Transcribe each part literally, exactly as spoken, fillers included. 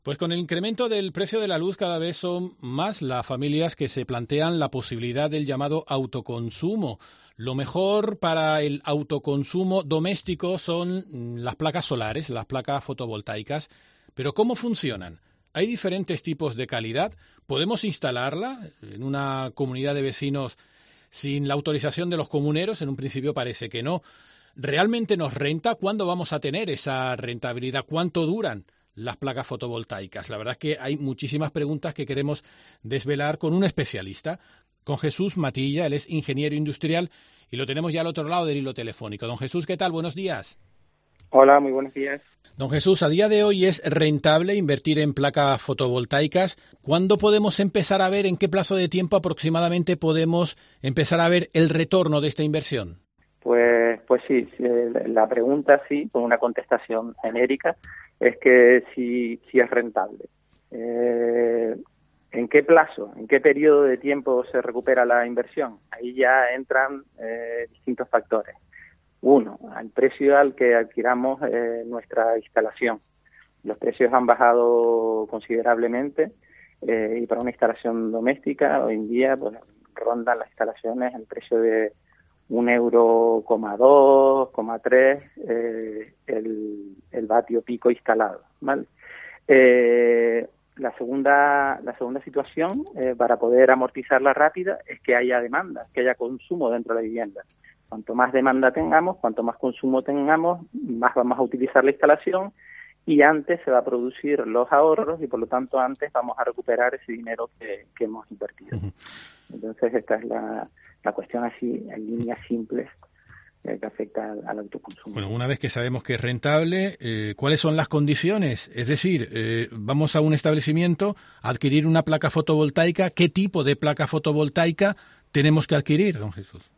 Pues con el incremento del precio de la luz cada vez son más las familias que se plantean la posibilidad del llamado autoconsumo. Lo mejor para el autoconsumo doméstico son las placas solares, las placas fotovoltaicas. Pero ¿cómo funcionan? ¿Hay diferentes tipos de calidad? ¿Podemos instalarla en una comunidad de vecinos sin la autorización de los comuneros? En un principio parece que no. ¿Realmente nos renta? ¿Cuándo vamos a tener esa rentabilidad? ¿Cuánto duran las placas fotovoltaicas? La verdad es que hay muchísimas preguntas que queremos desvelar con un especialista, con Jesús Matilla. Él es ingeniero industrial y lo tenemos ya al otro lado del hilo telefónico. Don Jesús, ¿qué tal? Buenos días. Hola, muy buenos días. Don Jesús, a día de hoy es rentable invertir en placas fotovoltaicas. ¿Cuándo podemos empezar a ver, en qué plazo de tiempo aproximadamente podemos empezar a ver el retorno de esta inversión? Pues, pues sí, la pregunta sí, con una contestación genérica, es que sí, sí es rentable. Eh, ¿En qué plazo, en qué periodo de tiempo se recupera la inversión? Ahí ya entran eh, distintos factores. Uno, al precio al que adquiramos eh, nuestra instalación. Los precios han bajado considerablemente eh, y para una instalación doméstica hoy en día pues, rondan las instalaciones el precio de un euro coma dos, coma tres eh, el, el vatio pico instalado, ¿vale? Eh, la segunda la segunda situación eh, para poder amortizarla rápida es que haya demanda, que haya consumo dentro de la vivienda. Cuanto más demanda tengamos, cuanto más consumo tengamos, más vamos a utilizar la instalación y antes se va a producir los ahorros y por lo tanto antes vamos a recuperar ese dinero que, que hemos invertido. Uh-huh. Entonces esta es la, la cuestión así en líneas simples eh, que afecta al, al autoconsumo. Bueno, una vez que sabemos que es rentable, eh, ¿cuáles son las condiciones? Es decir, eh, vamos a un establecimiento a adquirir una placa fotovoltaica. ¿Qué tipo de placa fotovoltaica tenemos que adquirir, don Jesús?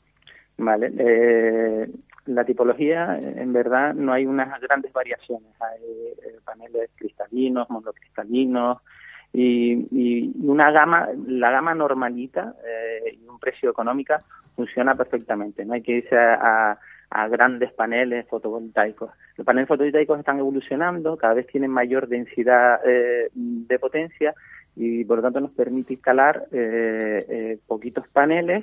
Vale, eh, la tipología, en verdad, no hay unas grandes variaciones. Hay eh, paneles cristalinos, monocristalinos y, y una gama, la gama normalita eh, y un precio económico funciona perfectamente. No hay que irse a, a, a grandes paneles fotovoltaicos. Los paneles fotovoltaicos están evolucionando, cada vez tienen mayor densidad eh, de potencia y por lo tanto nos permite instalar eh, eh, poquitos paneles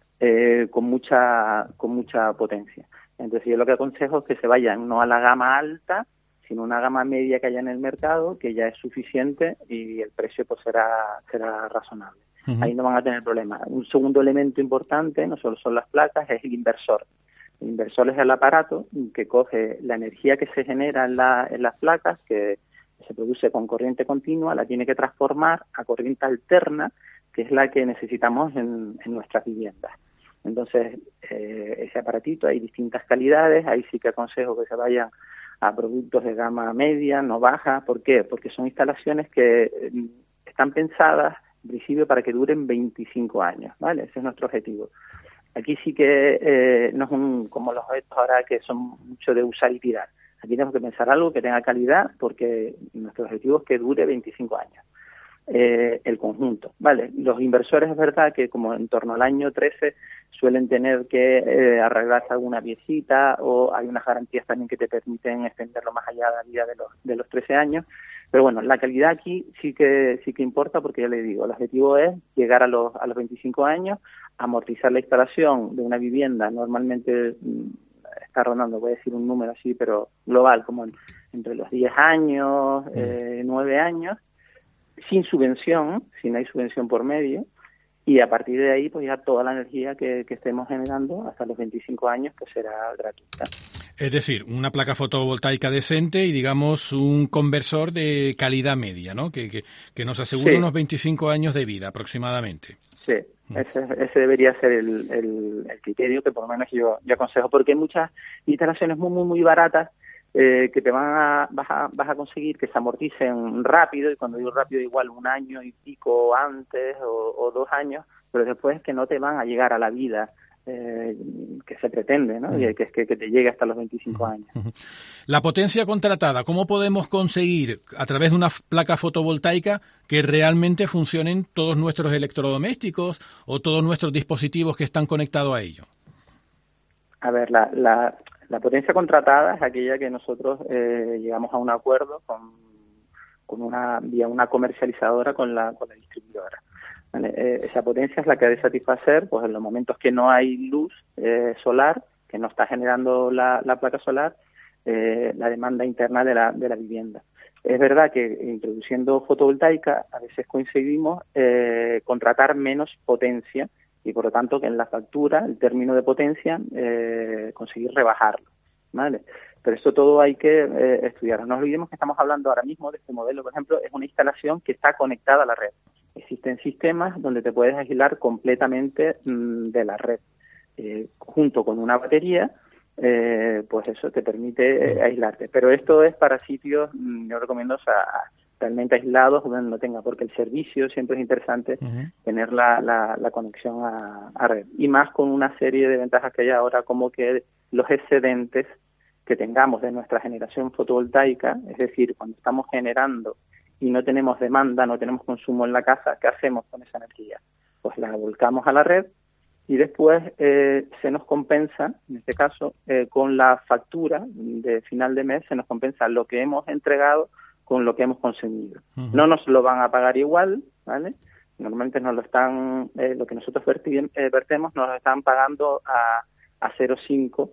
Eh, con mucha con mucha potencia. Entonces yo lo que aconsejo es que se vayan no a la gama alta, sino una gama media que haya en el mercado, que ya es suficiente y el precio pues será será razonable. Uh-huh. Ahí no van a tener problema. Un segundo elemento importante, no solo son las placas, es el inversor. El inversor es el aparato que coge la energía que se genera en, la, en las placas, que se produce con corriente continua, la tiene que transformar a corriente alterna, que es la que necesitamos en, en nuestras viviendas. Entonces, eh, ese aparatito, hay distintas calidades, ahí sí que aconsejo que se vayan a productos de gama media, no baja. ¿Por qué? Porque son instalaciones que eh, están pensadas, en principio, para que duren veinticinco años, ¿vale? Ese es nuestro objetivo. Aquí sí que eh, no es un, como los objetos ahora que son mucho de usar y tirar. Aquí tenemos que pensar algo que tenga calidad, porque nuestro objetivo es que dure veinticinco años. Eh, el conjunto, ¿vale? Los inversores es verdad que como en torno al año trece suelen tener que eh, arreglarse alguna piecita o hay unas garantías también que te permiten extenderlo más allá de la vida de los, de los trece años, pero bueno, la calidad aquí sí que sí que importa porque ya le digo, el objetivo es llegar a los, a los veinticinco años, amortizar la instalación de una vivienda, normalmente está rondando, voy a decir un número así, pero global, como en, entre los diez años, eh, nueve años, sin subvención, si no hay subvención por medio, y a partir de ahí pues ya toda la energía que, que estemos generando hasta los veinticinco años pues será gratuita. Es decir, una placa fotovoltaica decente y digamos un conversor de calidad media, ¿no? Que, que, que nos asegure sí. unos veinticinco años de vida aproximadamente. Sí, ese, ese debería ser el, el, el criterio que por lo menos yo, yo aconsejo, porque hay muchas instalaciones muy, muy, muy baratas Eh, que te van a vas, a vas a conseguir que se amorticen rápido, y cuando digo rápido igual un año y pico antes o, o dos años, pero después que no te van a llegar a la vida eh, que se pretende, ¿no? Uh-huh. Y que es que, que te llegue hasta los veinticinco uh-huh. años. Uh-huh. La potencia contratada, ¿cómo podemos conseguir a través de una placa fotovoltaica que realmente funcionen todos nuestros electrodomésticos o todos nuestros dispositivos que están conectados a ello? A ver, la, la La potencia contratada es aquella que nosotros eh, llegamos a un acuerdo con, con una vía una comercializadora con la, con la distribuidora. ¿Vale? Eh, esa potencia es la que ha de satisfacer pues en los momentos que no hay luz eh, solar, que no está generando la, la placa solar, eh, la demanda interna de la, de la vivienda. Es verdad que introduciendo fotovoltaica a veces coincidimos eh, contratar menos potencia y por lo tanto que en la factura el término de potencia eh, conseguir rebajarlo, ¿vale? Pero esto todo hay que eh, estudiar. No olvidemos que estamos hablando ahora mismo de este modelo, por ejemplo, es una instalación que está conectada a la red. Existen sistemas donde te puedes aislar completamente mmm, de la red, eh, junto con una batería. Eh, pues eso te permite eh, aislarte. Pero esto es para sitios, yo recomiendo, o sea, realmente aislados, donde no tenga, porque el servicio siempre es interesante uh-huh. tener la, la, la conexión a, a red. Y más con una serie de ventajas que hay ahora, como que los excedentes que tengamos de nuestra generación fotovoltaica, es decir, cuando estamos generando y no tenemos demanda, no tenemos consumo en la casa, ¿qué hacemos con esa energía? Pues la volcamos a la red y después eh, se nos compensa, en este caso, eh, con la factura de final de mes, se nos compensa lo que hemos entregado con lo que hemos consumido. Uh-huh. No nos lo van a pagar igual, ¿vale? Normalmente nos lo están, eh, lo que nosotros verti- eh, vertemos, nos lo están pagando a, a cero coma cinco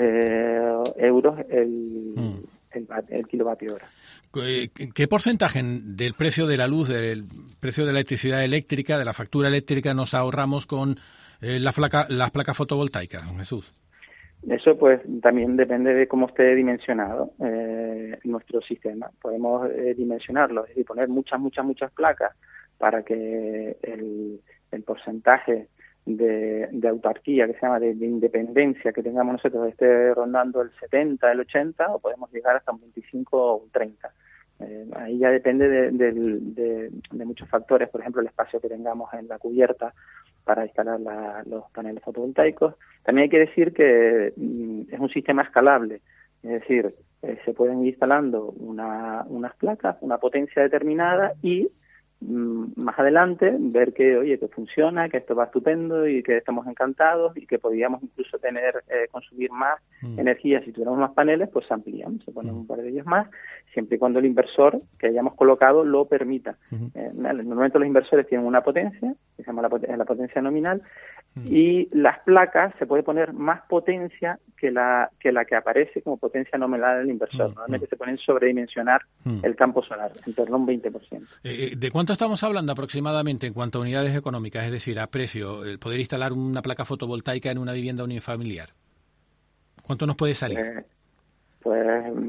eh, euros el, uh-huh. el, el kilovatio hora. ¿Qué porcentaje del precio de la luz, del precio de la electricidad eléctrica, de la factura eléctrica, nos ahorramos con Eh, la placa, las placas fotovoltaicas, Jesús? Eso pues también depende de cómo esté dimensionado eh, nuestro sistema. Podemos eh, dimensionarlo, es decir, poner muchas, muchas, muchas placas para que el, el porcentaje de, de autarquía, que se llama de, de independencia que tengamos nosotros, esté rondando el setenta, el ochenta, o podemos llegar hasta un veinticinco o un treinta. Eh, ahí ya depende de, de, de, de muchos factores, por ejemplo, el espacio que tengamos en la cubierta para instalar la, los paneles fotovoltaicos. También hay que decir que mm, es un sistema escalable, es decir, eh, se pueden ir instalando una, unas placas, una potencia determinada y mm, más adelante ver que, oye, que funciona, que esto va estupendo y que estamos encantados y que podríamos incluso tener, eh, consumir más mm. energía. Si tuviéramos más paneles, pues se amplían, se ponen mm. un par de ellos más, siempre y cuando el inversor que hayamos colocado lo permita. Uh-huh. Eh, normalmente los inversores tienen una potencia, que se llama la, pot- la potencia nominal, uh-huh. y las placas se puede poner más potencia que la que la que aparece como potencia nominal del inversor. Uh-huh. Normalmente se pueden sobredimensionar uh-huh. el campo solar, en torno a un veinte por ciento. Eh, ¿De cuánto estamos hablando aproximadamente en cuanto a unidades económicas? Es decir, a precio, el poder instalar una placa fotovoltaica en una vivienda unifamiliar. ¿Cuánto nos puede salir? Eh, pues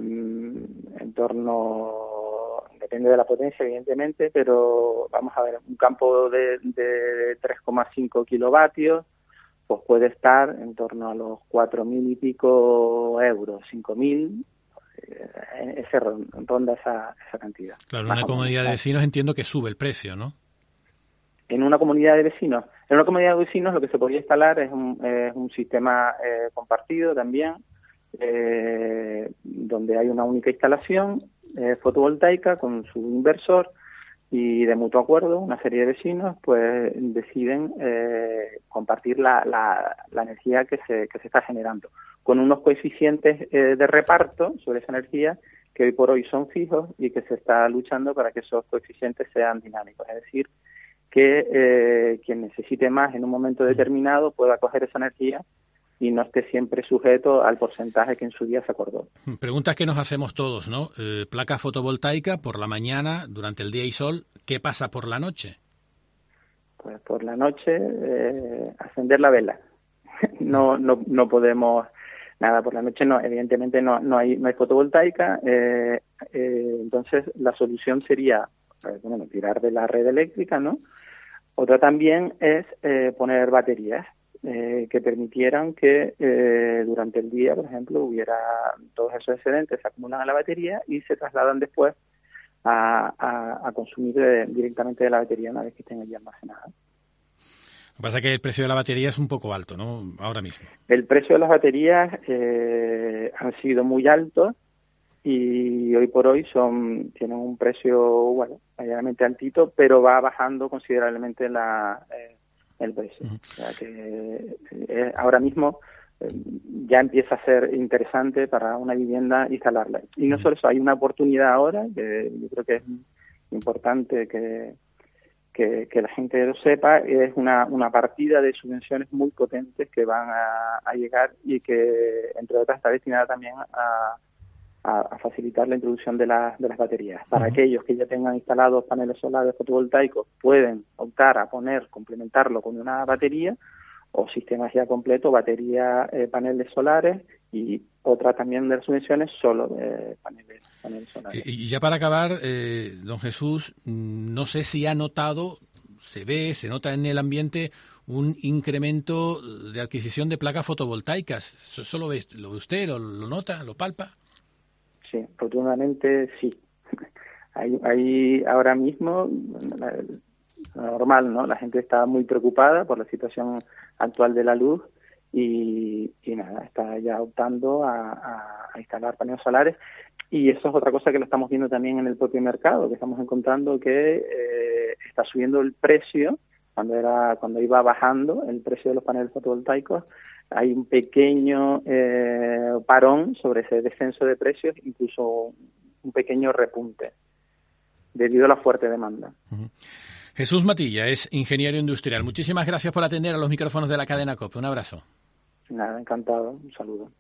en torno, depende de la potencia evidentemente, pero vamos a ver, un campo de, de tres coma cinco kilovatios pues puede estar en torno a los cuatro mil y pico euros, cinco mil, eh, ese ronda esa, esa cantidad. Claro, en una comunidad de vecinos entiendo que sube el precio, ¿no? En una comunidad de vecinos, en una comunidad de vecinos lo que se podría instalar es un, es un sistema eh, compartido también, Eh, donde hay una única instalación eh, fotovoltaica con su inversor y de mutuo acuerdo una serie de vecinos pues deciden eh, compartir la, la, la energía que se, que se está generando con unos coeficientes eh, de reparto sobre esa energía que hoy por hoy son fijos y que se está luchando para que esos coeficientes sean dinámicos, es decir, que eh, quien necesite más en un momento determinado pueda coger esa energía y no esté siempre sujeto al porcentaje que en su día se acordó. Preguntas que nos hacemos todos, ¿no? Eh, placa fotovoltaica por la mañana, durante el día y sol, ¿qué pasa por la noche? Pues por la noche, eh, acender la vela. no, no, no podemos, nada, por la noche no, evidentemente no, no hay, no hay fotovoltaica, eh, eh, entonces la solución sería, pues, bueno, tirar de la red eléctrica, ¿no? Otra también es eh, poner baterías. Eh, que permitieran que eh, durante el día, por ejemplo, hubiera todos esos excedentes se acumulan a la batería y se trasladan después a, a, a consumir de, directamente de la batería una vez que estén allí almacenadas. Lo que pasa es que el precio de la batería es un poco alto, ¿no? Ahora mismo. El precio de las baterías eh, han sido muy altos y hoy por hoy son tienen un precio, bueno, medianamente altito, pero va bajando considerablemente la... Eh, el precio. Uh-huh. O sea que eh, ahora mismo ya empieza a ser interesante para una vivienda instalarla. Y no solo eso, hay una oportunidad ahora que yo creo que es importante que, que, que la gente lo sepa, es una, una partida de subvenciones muy potentes que van a, a llegar y que, entre otras, está destinada también a, a, a facilitar la introducción de, la, de las baterías. Para uh-huh. aquellos que ya tengan instalados paneles solares fotovoltaicos, pueden optar a poner, complementarlo con una batería, o sistemas ya completos, batería, eh, paneles solares, y otra también de las subvenciones solo de paneles, paneles solares. Y ya para acabar, eh, don Jesús, no sé si ha notado, se ve, se nota en el ambiente un incremento de adquisición de placas fotovoltaicas. ¿Eso lo ve, lo ve usted, lo, lo nota, lo palpa? Sí, afortunadamente sí. hay, hay ahora mismo... normal, ¿no? La gente está muy preocupada por la situación actual de la luz y, y nada, está ya optando a, a, a instalar paneles solares, y eso es otra cosa que lo estamos viendo también en el propio mercado, que estamos encontrando que eh, está subiendo el precio cuando era cuando iba bajando el precio de los paneles fotovoltaicos. Hay un pequeño eh, parón sobre ese descenso de precios, incluso un pequeño repunte debido a la fuerte demanda. Uh-huh. Jesús Matilla es ingeniero industrial. Muchísimas gracias por atender a los micrófonos de la cadena COPE. Un abrazo. Nada, encantado. Un saludo.